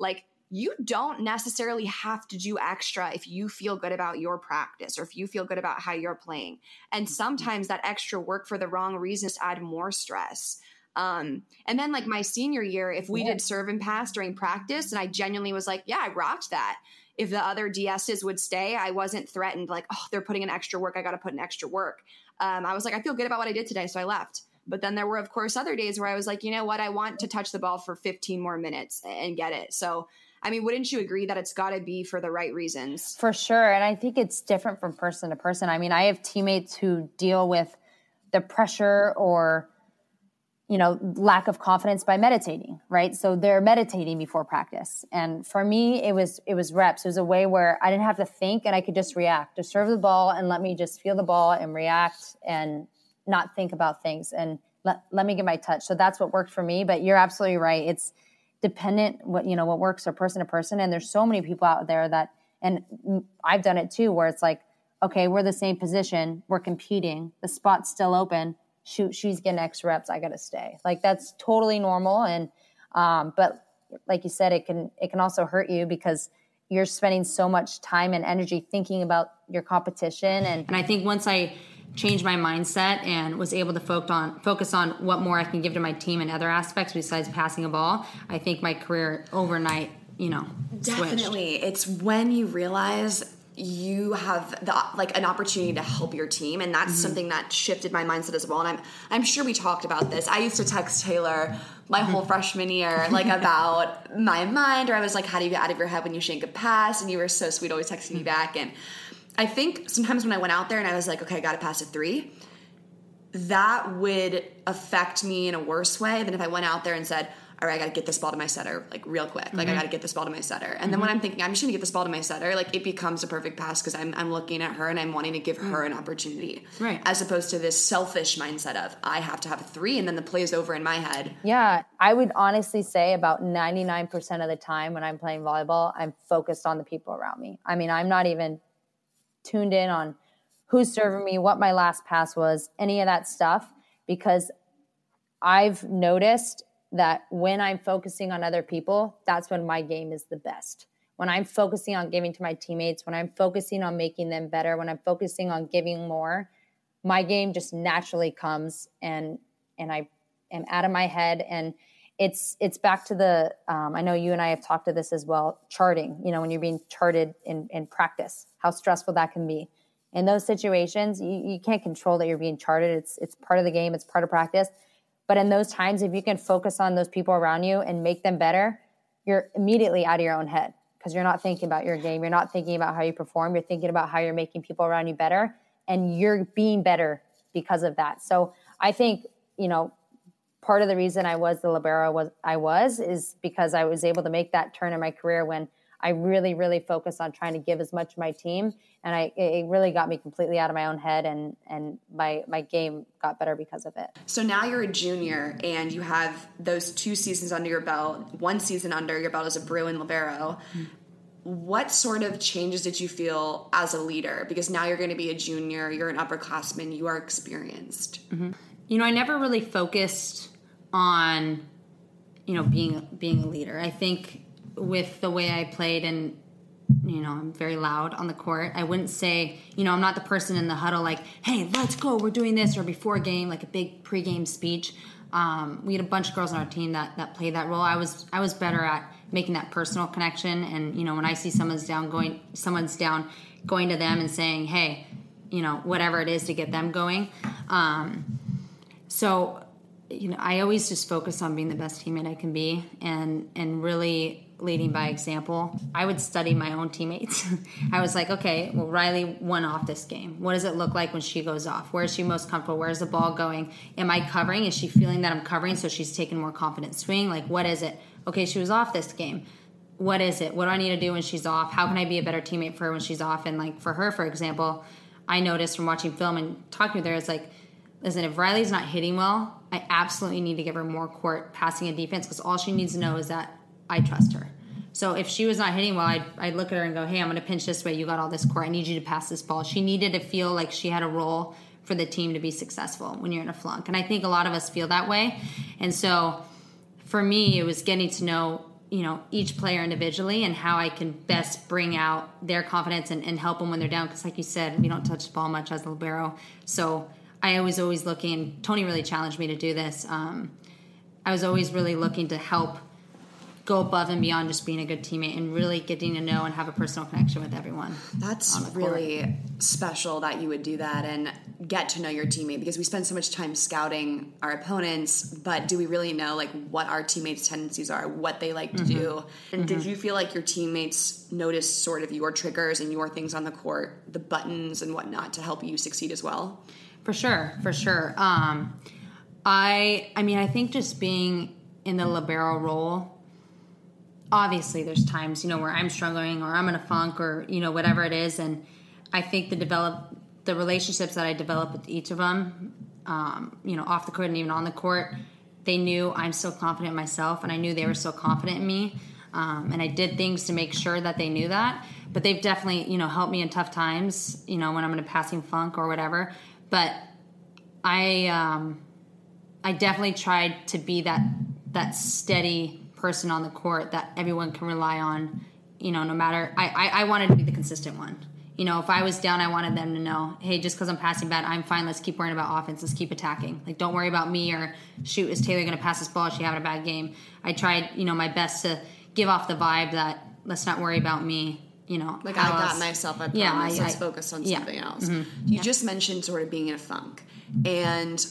you don't necessarily have to do extra if you feel good about your practice or if you feel good about how you're playing. And sometimes that extra work for the wrong reasons add more stress. Um, and then like my senior year, if we yeah. did serve and pass during practice, and I genuinely was like, yeah, I rocked that. If the other D S's would stay, I wasn't threatened like, oh, they're putting in extra work. I got to put in extra work. Um, I was like, I feel good about what I did today. So I left. But then there were, of course, other days where I was like, you know what? I want to touch the ball for fifteen more minutes and get it. So I mean, wouldn't you agree that it's got to be for the right reasons? For sure. And I think it's different from person to person. I mean, I have teammates who deal with the pressure or, you know, lack of confidence by meditating, right? So they're meditating before practice. And for me, it was it was reps. It was a way where I didn't have to think and I could just react. Just serve the ball and let me just feel the ball and react and not think about things and let, let me get my touch. So that's what worked for me. But you're absolutely right. It's dependent what, you know, what works for person to person. And there's so many people out there that, and I've done it too, where it's like, okay, we're the same position. We're competing. The spot's still open. Shoot, she's getting X reps. I got to stay. Like that's totally normal. And, um, but like you said, it can, it can also hurt you because you're spending so much time and energy thinking about your competition. And, and I think once I changed my mindset and was able to focus on focus on what more I can give to my team and other aspects besides passing a ball, I think my career overnight, you know, definitely switched. It's when you realize you have the like an opportunity to help your team, and that's mm-hmm. something that shifted my mindset as well. And I'm I'm sure we talked about this. I used to text Taylor my whole freshman year like about my mind, or I was like, how do you get out of your head when you shank a pass? And you were so sweet, always texting me back. And I think sometimes when I went out there and I was like, okay, I got to pass a three, that would affect me in a worse way than if I went out there and said, all right, I got to get this ball to my setter, like real quick. Like mm-hmm. I got to get this ball to my setter. And mm-hmm. then when I'm thinking, I'm just going to get this ball to my setter, like it becomes a perfect pass because I'm, I'm looking at her and I'm wanting to give her an opportunity. Right. As opposed to this selfish mindset of I have to have a three and then the play is over in my head. Yeah. I would honestly say about ninety-nine percent of the time when I'm playing volleyball, I'm focused on the people around me. I mean, I'm not even tuned in on who's serving me, what my last pass was, any of that stuff, because I've noticed that when I'm focusing on other people, that's when my game is the best. When I'm focusing on giving to my teammates, when I'm focusing on making them better, when I'm focusing on giving more, my game just naturally comes and and I am out of my head. And it's it's back to the, um, I know you and I have talked to this as well, charting, you know, when you're being charted in, in practice, how stressful that can be. In those situations, you, you can't control that you're being charted. It's it's part of the game. It's part of practice. But in those times, if you can focus on those people around you and make them better, you're immediately out of your own head because you're not thinking about your game. You're not thinking about how you perform. You're thinking about how you're making people around you better, and you're being better because of that. So I think, you know, part of the reason I was the libero was I was is because I was able to make that turn in my career when I really, really focused on trying to give as much to my team. And I, it really got me completely out of my own head, and, and my, my game got better because of it. So now you're a junior and you have those two seasons under your belt, one season under your belt as a Bruin libero. Mm-hmm. What sort of changes did you feel as a leader? Because now you're going to be a junior, you're an upperclassman, you are experienced. Mm-hmm. You know, I never really focused on, you know, being, being a leader. I think with the way I played, and, you know, I'm very loud on the court, I wouldn't say, you know, I'm not the person in the huddle like, hey, let's go, we're doing this, or before game, like a big pregame speech. Um, we had a bunch of girls on our team that, that played that role. I was I was better at making that personal connection. And, you know, when I see someone's down going, someone's down going to them and saying, hey, you know, whatever it is to get them going. Um, so, you know, I always just focus on being the best teammate I can be, and, and really leading by example. I would study my own teammates. I was like, okay, well, Riley won off this game. What does it look like when she goes off? Where is she most comfortable? Where's the ball going? Am I covering? Is she feeling that I'm covering so she's taking more confident swing? Like, what is it? Okay, she was off this game. What is it? What do I need to do when she's off? How can I be a better teammate for her when she's off? And like for her, for example, I noticed from watching film and talking with her, it's like, listen, if Riley's not hitting well, I absolutely need to give her more court passing and defense, because all she needs to know is that I trust her. So if she was not hitting well, I'd, I'd look at her and go, hey, I'm going to pinch this way. You got all this court. I need you to pass this ball. She needed to feel like she had a role for the team to be successful when you're in a flunk. And I think a lot of us feel that way. And so for me, it was getting to know you know, each player individually and how I can best bring out their confidence and, and help them when they're down. Because like you said, we don't touch the ball much as a libero. So I was always looking, Tony really challenged me to do this. Um, I was always really looking to help go above and beyond just being a good teammate and really getting to know and have a personal connection with everyone. That's really special that you would do that and get to know your teammate, because we spend so much time scouting our opponents, but do we really know like what our teammates' tendencies are, what they like to mm-hmm. do? And mm-hmm. did you feel like your teammates noticed sort of your triggers and your things on the court, the buttons and whatnot, to help you succeed as well? For sure, for sure. Um, I, I mean, I think just being in the libero role, obviously there's times, you know, where I'm struggling or I'm in a funk or, you know, whatever it is. And I think the develop the relationships that I developed with each of them, um, you know, off the court and even on the court, they knew I'm so confident in myself and I knew they were so confident in me. Um, and I did things to make sure that they knew that. But they've definitely, you know, helped me in tough times, you know, when I'm in a passing funk or whatever. But I, um, I definitely tried to be that that steady person on the court that everyone can rely on, you know, no matter, I, I, I wanted to be the consistent one. You know, if I was down, I wanted them to know, hey, just because I'm passing bad, I'm fine. Let's keep worrying about offense. Let's keep attacking. Like, don't worry about me or, shoot, is Taylor going to pass this ball? Is she having a bad game? I tried, you know, my best to give off the vibe that let's not worry about me. You know, like I got else. myself, I promise. Yeah, I, let's I, focus on something yeah. else. Mm-hmm. You yeah. just mentioned sort of being in a funk, and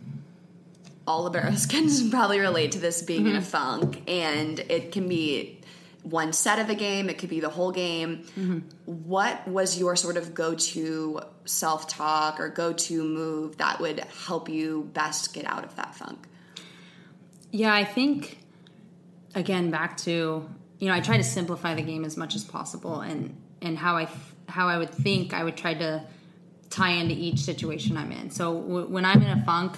all liberos can probably relate to this being mm-hmm. in a funk, and it can be one set of a game, it could be the whole game. Mm-hmm. What was your sort of go-to self-talk or go-to move that would help you best get out of that funk? Yeah, I think, again, back to, you know, I try to simplify the game as much as possible, and, and how I how I would think I would try to tie into each situation I'm in. So w- when I'm in a funk,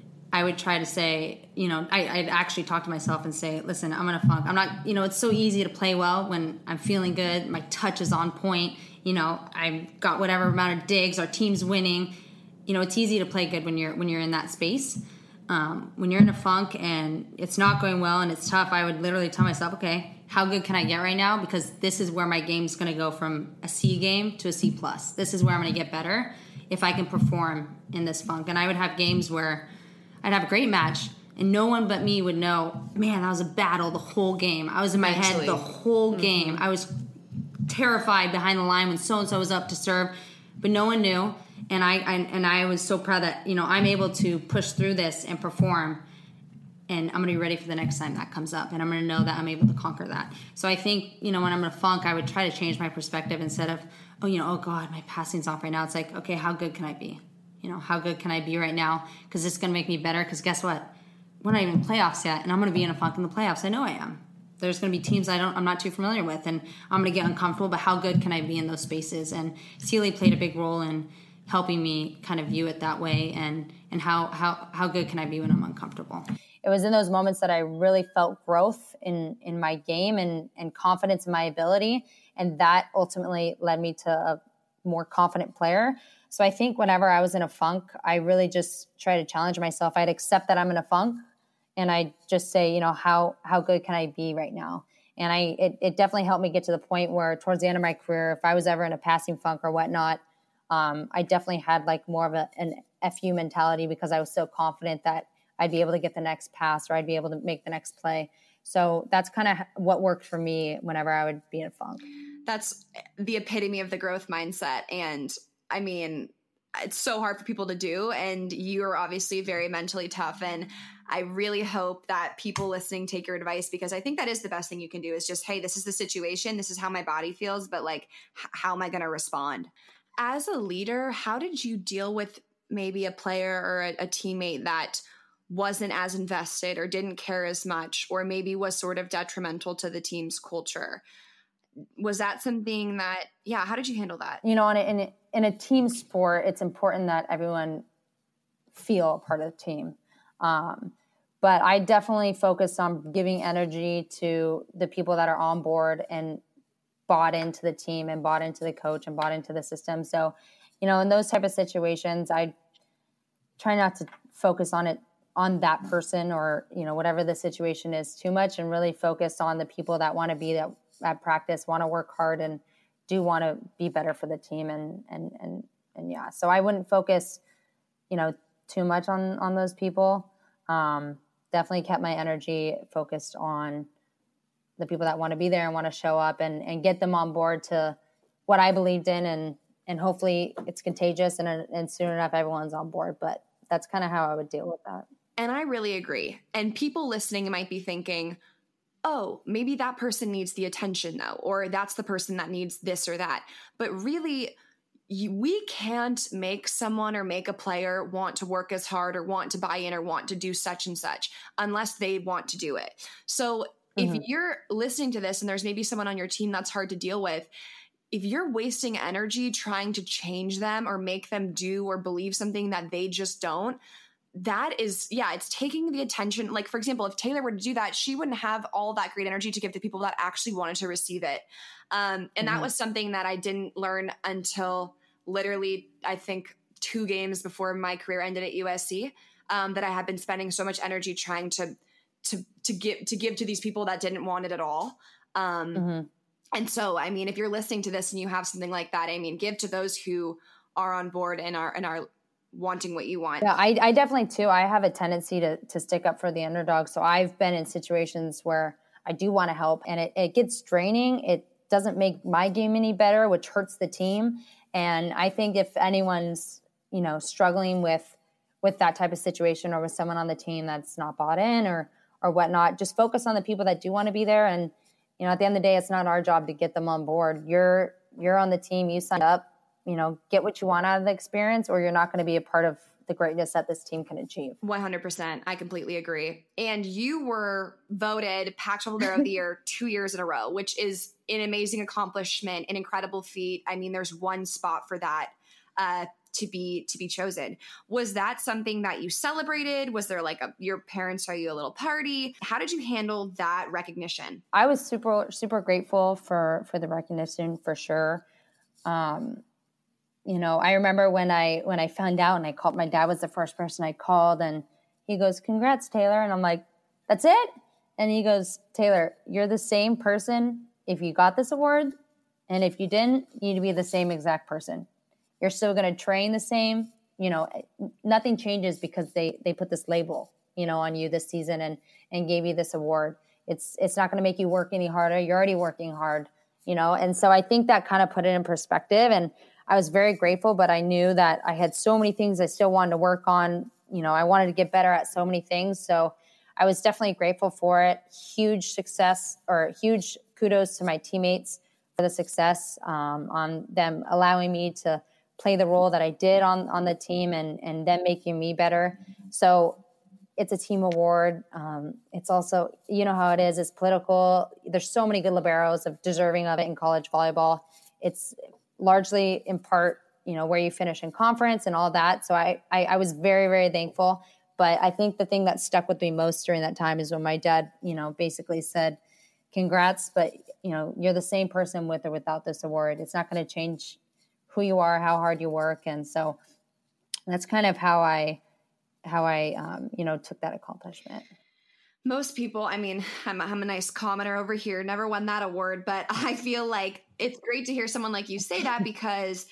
I would try to say, you know, I, I'd actually talk to myself and say, listen, I'm in a funk. I'm not, you know, it's so easy to play well when I'm feeling good. My touch is on point. You know, I've got whatever amount of digs. Our team's winning. You know, it's easy to play good when you're when you're in that space. Um, when you're in a funk and it's not going well and it's tough, I would literally tell myself, okay, how good can I get right now? Because this is where my game's going to go from a C game to a C plus. This is where I'm going to get better if I can perform in this funk. And I would have games where I'd have a great match, and no one but me would know, man, that was a battle the whole game. I was in my Mentally. head the whole mm-hmm. game. I was terrified behind the line when so-and-so was up to serve, but no one knew. And I, I and I was so proud that, you know, I'm able to push through this and perform, and I'm going to be ready for the next time that comes up, and I'm going to know that I'm able to conquer that. So I think, you know, when I'm in a funk, I would try to change my perspective instead of, oh, you know, oh, God, my passing's off right now. It's like, okay, how good can I be? You know, how good can I be right now? Because it's going to make me better. Because guess what? We're not even playoffs yet, and I'm going to be in a funk in the playoffs. I know I am. There's going to be teams I don't, I'm not too familiar with, and I'm going to get uncomfortable. But how good can I be in those spaces? And Sealy played a big role in helping me kind of view it that way. And and how how how good can I be when I'm uncomfortable? It was in those moments that I really felt growth in in my game and and confidence in my ability, and that ultimately led me to a more confident player. So I think whenever I was in a funk, I really just try to challenge myself. I'd accept that I'm in a funk, and I just say, you know, how how good can I be right now? And I it, it definitely helped me get to the point where towards the end of my career, if I was ever in a passing funk or whatnot, um, I definitely had like more of a, an F U mentality, because I was so confident that I'd be able to get the next pass or I'd be able to make the next play. So that's kind of what worked for me whenever I would be in a funk. That's the epitome of the growth mindset. And I mean, it's so hard for people to do, and you're obviously very mentally tough. And I really hope that people listening take your advice, because I think that is the best thing you can do, is just, hey, this is the situation. This is how my body feels, but like, h- how am I going to respond? As a leader, how did you deal with maybe a player or a, a teammate that wasn't as invested or didn't care as much, or maybe was sort of detrimental to the team's culture? Was that something that, yeah, how did you handle that? You know, in a, in a, in a team sport, it's important that everyone feel a part of the team. Um, but I definitely focus on giving energy to the people that are on board and bought into the team and bought into the coach and bought into the system. So, you know, in those type of situations, I try not to focus on it on that person or, you know, whatever the situation is too much, and really focus on the people that want to be that at practice, want to work hard and do want to be better for the team. And, and, and, and yeah, so I wouldn't focus, you know, too much on, on those people. Um, definitely kept my energy focused on the people that want to be there and want to show up and, and get them on board to what I believed in. And, and hopefully it's contagious and, and soon enough, everyone's on board. But that's kind of how I would deal with that. And I really agree. And people listening might be thinking, oh, maybe that person needs the attention though, or that's the person that needs this or that. But really, you, we can't make someone or make a player want to work as hard or want to buy in or want to do such and such unless they want to do it. So mm-hmm. if you're listening to this and there's maybe someone on your team that's hard to deal with, if you're wasting energy trying to change them or make them do or believe something that they just don't, that is, yeah, it's taking the attention. Like, for example, if Taylor were to do that, she wouldn't have all that great energy to give to people that actually wanted to receive it. Um, and mm-hmm. that was something that I didn't learn until literally, I think, two games before my career ended at U S C, um, that I had been spending so much energy trying to, to, to give, to give to these people that didn't want it at all. Um, mm-hmm. And so, I mean, if you're listening to this and you have something like that, I mean, give to those who are on board and are, and are wanting what you want. Yeah, I, I definitely too. I have a tendency to to stick up for the underdog. So I've been in situations where I do want to help, and it, it gets draining. It doesn't make my game any better, which hurts the team. And I think if anyone's, you know, struggling with with that type of situation, or with someone on the team that's not bought in or or whatnot, just focus on the people that do want to be there. And, you know, at the end of the day, it's not our job to get them on board. You're you're on the team, you signed up. You know, get what you want out of the experience, or you're not going to be a part of the greatness that this team can achieve. one hundred percent. I completely agree. And you were voted Pac twelve Libero of the Year two years in a row, which is an amazing accomplishment, an incredible feat. I mean, there's one spot for that uh, to be to be chosen. Was that something that you celebrated? Was there like a, your parents throw you a little party? How did you handle that recognition? I was super, super grateful for, for the recognition, for sure. Um, You know, I remember when I when I found out and I called, my dad was the first person I called, and he goes, "Congrats, Taylor." And I'm like, "That's it?" And he goes, "Taylor, you're the same person if you got this award, and if you didn't, you'd be the same exact person. You're still going to train the same. You know, nothing changes because they they put this label, you know, on you this season and and gave you this award. It's it's not going to make you work any harder. You're already working hard, you know." And so I think that kind of put it in perspective, and I was very grateful, but I knew that I had so many things I still wanted to work on. You know, I wanted to get better at so many things. So I was definitely grateful for it. Huge success, or huge kudos to my teammates for the success, um, on them allowing me to play the role that I did on, on the team, and, and them making me better. So it's a team award. Um, it's also, you know how it is, it's political. There's so many good liberos of deserving of it in college volleyball. It's largely in part, you know, where you finish in conference and all that. So I, I, I was very, very thankful. But I think the thing that stuck with me most during that time is when my dad, you know, basically said, "Congrats, but, you know, you're the same person with or without this award. It's not going to change who you are, how hard you work." And so that's kind of how I, how I, um, you know, took that accomplishment. Most people, I mean, I'm, I'm a nice commenter over here, never won that award, but I feel like it's great to hear someone like you say that, because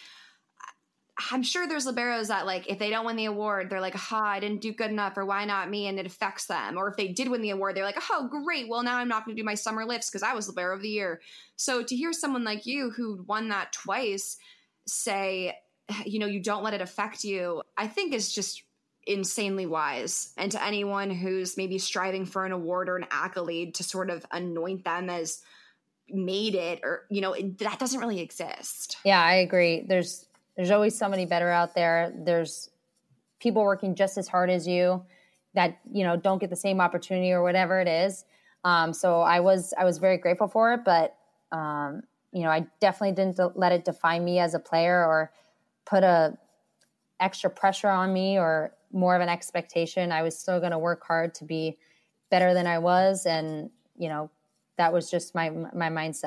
I'm sure there's liberos that, like, if they don't win the award, they're like, "Ha, I didn't do good enough," or "Why not me?" And it affects them. Or if they did win the award, they're like, "Oh, great. Well, now I'm not going to do my summer lifts because I was Libero of the Year." So to hear someone like you who won that twice say, you know, you don't let it affect you, I think is just insanely wise. And to anyone who's maybe striving for an award or an accolade to sort of anoint them as made it, or, you know, it, that doesn't really exist. Yeah, I agree. There's, there's always somebody better out there. There's people working just as hard as you that, you know, don't get the same opportunity or whatever it is. Um, so I was, I was very grateful for it, but, um, you know, I definitely didn't let it define me as a player or put a extra pressure on me or more of an expectation. I was still going to work hard to be better than I was. And, you know, that was just my, my mindset.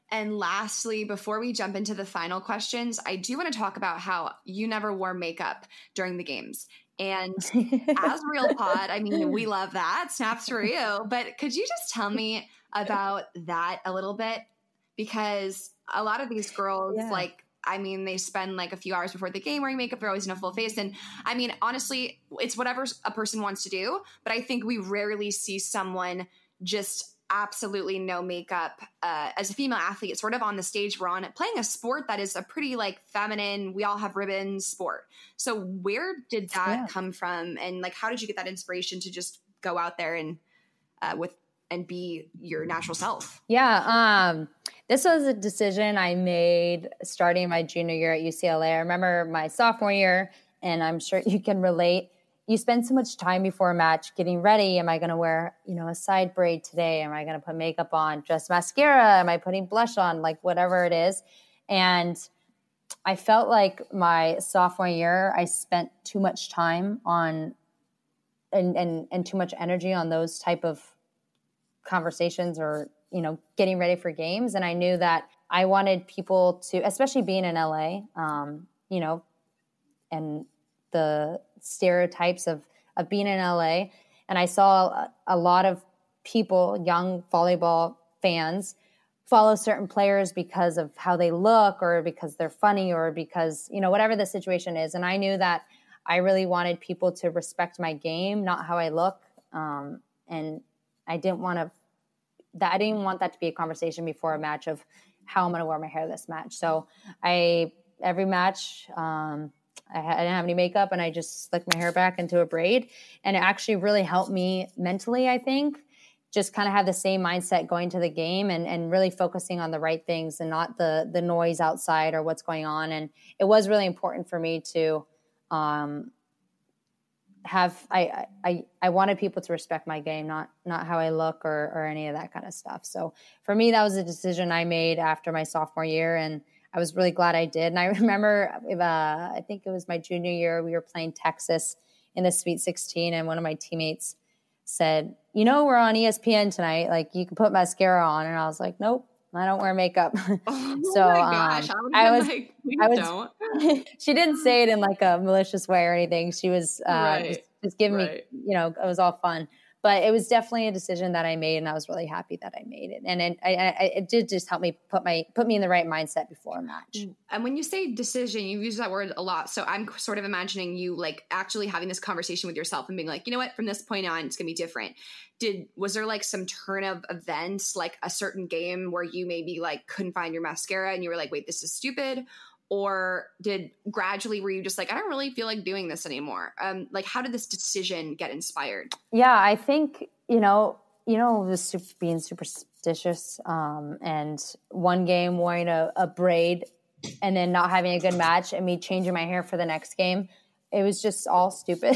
And lastly, before we jump into the final questions, I do want to talk about how you never wore makeup during the games. And as Real Pod, I mean, we love that. Snaps for you. But could you just tell me about that a little bit? Because a lot of these girls, yeah. like, I mean, they spend like a few hours before the game wearing makeup. They're always in a full face. And I mean, honestly, it's whatever a person wants to do. But I think we rarely see someone just absolutely no makeup uh, as a female athlete, sort of on the stage we're on, playing a sport that is a pretty like feminine, we all have ribbons sport. So where did that yeah. come from? And like, how did you get that inspiration to just go out there and uh, with and be your natural self? Yeah. Um, this was a decision I made starting my junior year at U C L A. I remember my sophomore year, and I'm sure you can relate. You spend so much time before a match getting ready. Am I going to wear, you know, a side braid today? Am I going to put makeup on, just mascara? Am I putting blush on? Like whatever it is. And I felt like my sophomore year, I spent too much time on and, and, and too much energy on those type of conversations or, you know, getting ready for games. And I knew that I wanted people to, especially being in L A, um, you know, and the stereotypes of, of being in L A. And I saw a, a lot of people, young volleyball fans, follow certain players because of how they look or because they're funny or because, you know, whatever the situation is. And I knew that I really wanted people to respect my game, not how I look. Um, and I didn't want to, that I didn't want that to be a conversation before a match of how I'm going to wear my hair this match. So I, every match, um, I didn't have any makeup and I just slicked my hair back into a braid. And it actually really helped me mentally, I think, just kind of have the same mindset going to the game and, and really focusing on the right things and not the the noise outside or what's going on. And it was really important for me to um, have, I, I, I wanted people to respect my game, not, not how I look or, or any of that kind of stuff. So for me, that was a decision I made after my sophomore year, and I was really glad I did. And I remember, uh, I think it was my junior year, we were playing Texas in the Sweet sixteen, and one of my teammates said, you know, we're on E S P N tonight. Like, you can put mascara on. And I was like, nope, I don't wear makeup. Oh so my gosh, um, I, I was, like, I was, don't. She didn't say it in like a malicious way or anything. She was uh, right. just, just giving right. me, you know, it was all fun. But it was definitely a decision that I made, and I was really happy that I made it. And it, I, I, it did just help me put my put me in the right mindset before a match. And when you say decision, you use that word a lot. So I'm sort of imagining you like actually having this conversation with yourself and being like, you know what, from this point on, it's gonna be different. Did was there like some turn of events, like a certain game where you maybe like couldn't find your mascara and you were like, wait, this is stupid? Or did gradually were you just like, I don't really feel like doing this anymore? Um, like, how did this decision get inspired? Yeah, I think, you know, you know, the super, being superstitious um, and one game wearing a, a braid and then not having a good match and me changing my hair for the next game. It was just all stupid.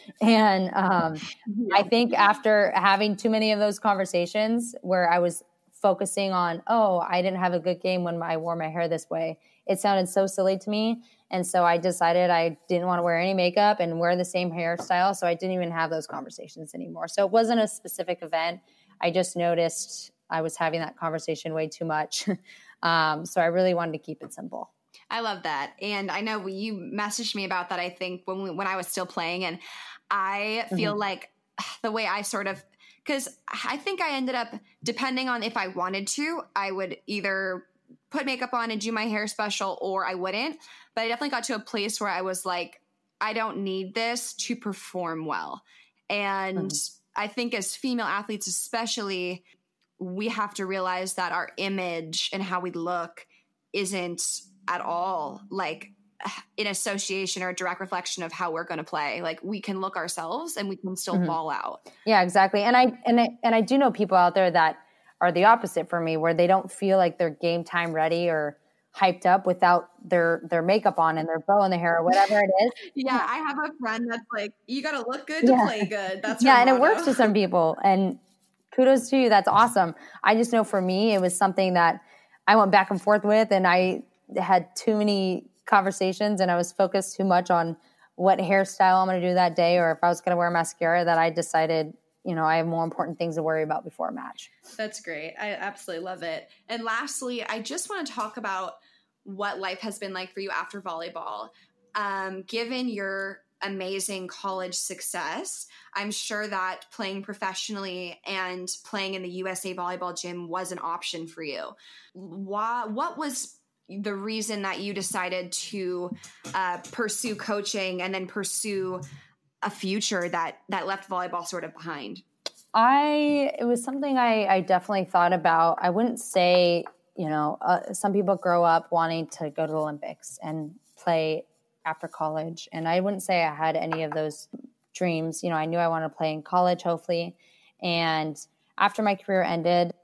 and um, yeah. I think after having too many of those conversations where I was focusing on, oh, I didn't have a good game when I wore my hair this way, it sounded so silly to me. And so I decided I didn't want to wear any makeup and wear the same hairstyle. So I didn't even have those conversations anymore. So it wasn't a specific event. I just noticed I was having that conversation way too much. um, so I really wanted to keep it simple. I love that. And I know you messaged me about that, I think, when we, when I was still playing. And I feel mm-hmm. like the way I sort of, because I think I ended up, depending on if I wanted to, I would either put makeup on and do my hair special or I wouldn't. But I definitely got to a place where I was like, I don't need this to perform well. And mm-hmm. I think as female athletes especially, we have to realize that our image and how we look isn't at all like in association or a direct reflection of how we're going to play. Like, we can look ourselves and we can still mm-hmm. ball out. Yeah, exactly. And I, and I, and I do know people out there that are the opposite for me, where they don't feel like they're game time ready or hyped up without their, their makeup on and their bow in the hair or whatever it is. Yeah. I have a friend that's like, you got to look good to yeah. play good. That's yeah. And motto. It works for some people, and kudos to you. That's awesome. I just know for me, it was something that I went back and forth with, and I had too many conversations and I was focused too much on what hairstyle I'm going to do that day or if I was going to wear mascara, that I decided you know, I have more important things to worry about before a match. That's great. I absolutely love it. And lastly, I just want to talk about what life has been like for you after volleyball. Um, given your amazing college success, I'm sure that playing professionally and playing in the U S A Volleyball Gym was an option for you. Why, what was the reason that you decided to uh, pursue coaching and then pursue a future that that left volleyball sort of behind? I it was something I, I definitely thought about. I wouldn't say, you know, uh, some people grow up wanting to go to the Olympics and play after college, and I wouldn't say I had any of those dreams. You know, I knew I wanted to play in college, hopefully, and after my career ended,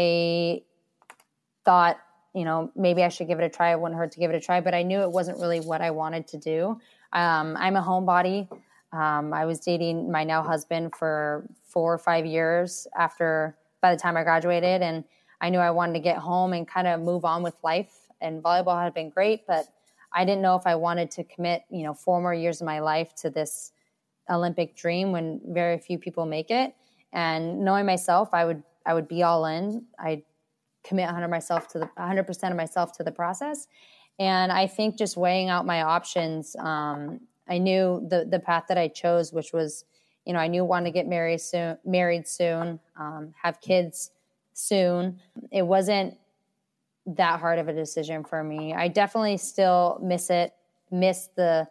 I thought, you know, maybe I should give it a try. It wouldn't hurt to give it a try, but I knew it wasn't really what I wanted to do. Um, I'm a homebody. Um, I was dating my now husband for four or five years after, by the time I graduated, and I knew I wanted to get home and kind of move on with life. And volleyball had been great, but I didn't know if I wanted to commit, you know, four more years of my life to this Olympic dream when very few people make it. And knowing myself, I would, I would be all in. I'd commit one hundred myself to the one hundred percent of myself to the process. And I think just weighing out my options, um, I knew the the path that I chose, which was, you know, I knew I wanted to get married soon, married soon, um, have kids soon. It wasn't that hard of a decision for me. I definitely still miss it, miss the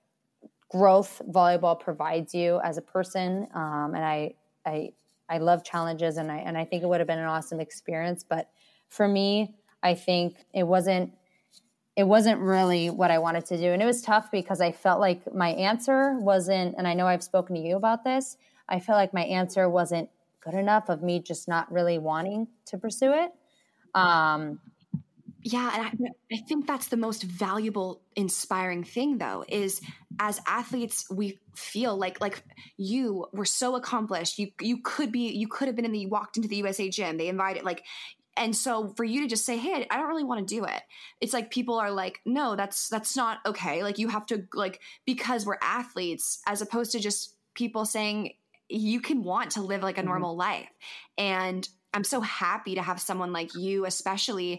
growth volleyball provides you as a person. Um, and I, I, I love challenges, and I, and I think it would have been an awesome experience. But for me, I think it wasn't, it wasn't really what I wanted to do. And it was tough because I felt like my answer wasn't, and I know I've spoken to you about this, I felt like my answer wasn't good enough of me just not really wanting to pursue it. Um, Yeah, and I, I think that's the most valuable, inspiring thing, though, is as athletes, we feel like like you were so accomplished. You you could be you could have been in the you walked into the U S A Gym. They invited like, and so for you to just say, "Hey, I don't really want to do it," it's like people are like, "No, that's that's not okay." Like you have to like because we're athletes, as opposed to just people saying you can want to live like a normal mm-hmm. life. And I'm so happy to have someone like you, especially,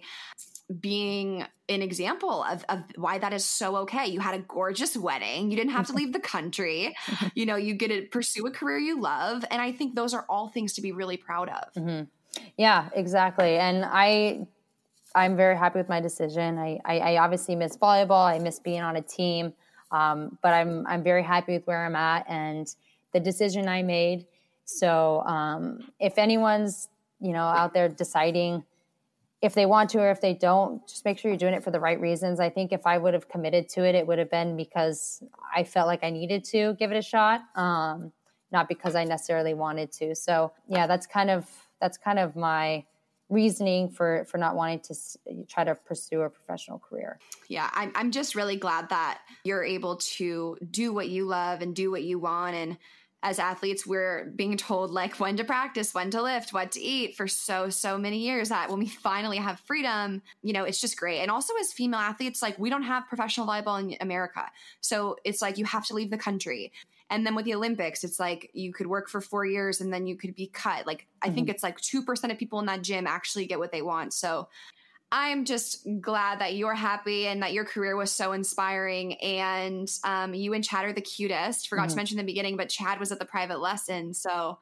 being an example of, of why that is so okay. You had a gorgeous wedding. You didn't have to leave the country. You know, you get to pursue a career you love. And I think those are all things to be really proud of. Mm-hmm. Yeah, exactly. And I, I'm very happy with my decision. I, I, I obviously miss volleyball. I miss being on a team. Um, but I'm, I'm very happy with where I'm at and the decision I made. So um, if anyone's, you know, out there deciding if they want to or if they don't, just make sure you're doing it for the right reasons. I think if I would have committed to it, it would have been because I felt like I needed to give it a shot, um, not because I necessarily wanted to. So yeah, that's kind of that's kind of my reasoning for for not wanting to s- try to pursue a professional career. Yeah, I'm I'm just really glad that you're able to do what you love and do what you want. And as athletes, we're being told like when to practice, when to lift, what to eat for so, so many years that when we finally have freedom, you know, it's just great. And also as female athletes, like we don't have professional volleyball in America. So it's like you have to leave the country. And then with the Olympics, it's like you could work for four years and then you could be cut. Like I mm-hmm. think it's like two percent of people in that gym actually get what they want. So I'm just glad that you're happy and that your career was so inspiring. And um, you and Chad are the cutest. Forgot mm-hmm. to mention in the beginning, but Chad was at the private lesson. So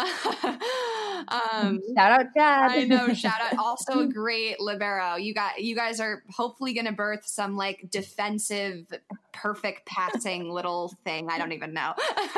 um, shout out Chad. I know, shout out. Also a great libero. You got, you guys are hopefully going to birth some like defensive, perfect passing little thing. I don't even know.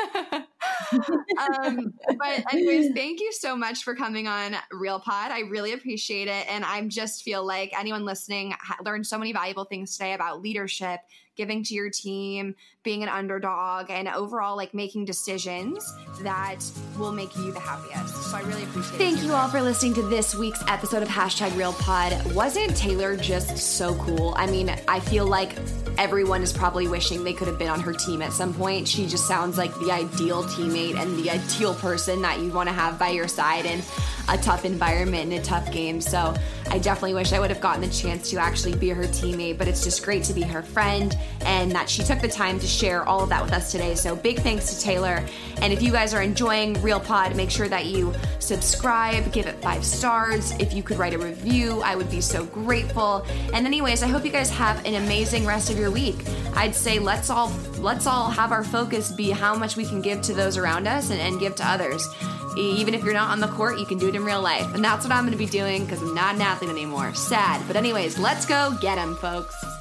um, but anyways, thank you so much for coming on Real Pod. I really appreciate it. And I just feel like anyone listening ha- learned so many valuable things today about leadership, giving to your team, being an underdog, and overall like making decisions that will make you the happiest. So I really appreciate it. Thank you all for listening to this week's episode of Hashtag Real Pod. Wasn't Taylor just so cool? I mean, I feel like everyone is probably wishing they could have been on her team at some point. She just sounds like the ideal teammate and the ideal person that you want to have by your side in a tough environment and a tough game. So I definitely wish I would have gotten the chance to actually be her teammate, but it's just great to be her friend and that she took the time to share all of that with us today. So big thanks to Taylor. And if you guys are enjoying RealPod, make sure that you subscribe, give it five stars. If you could write a review, I would be so grateful. And anyways, I hope you guys have an amazing rest of your week. I'd say let's all let's all have our focus be how much we can give to those around us and, and give to others. Even if you're not on the court, you can do it in real life. And that's what I'm going to be doing because I'm not an athlete anymore. Sad. But anyways, let's go get 'em, folks.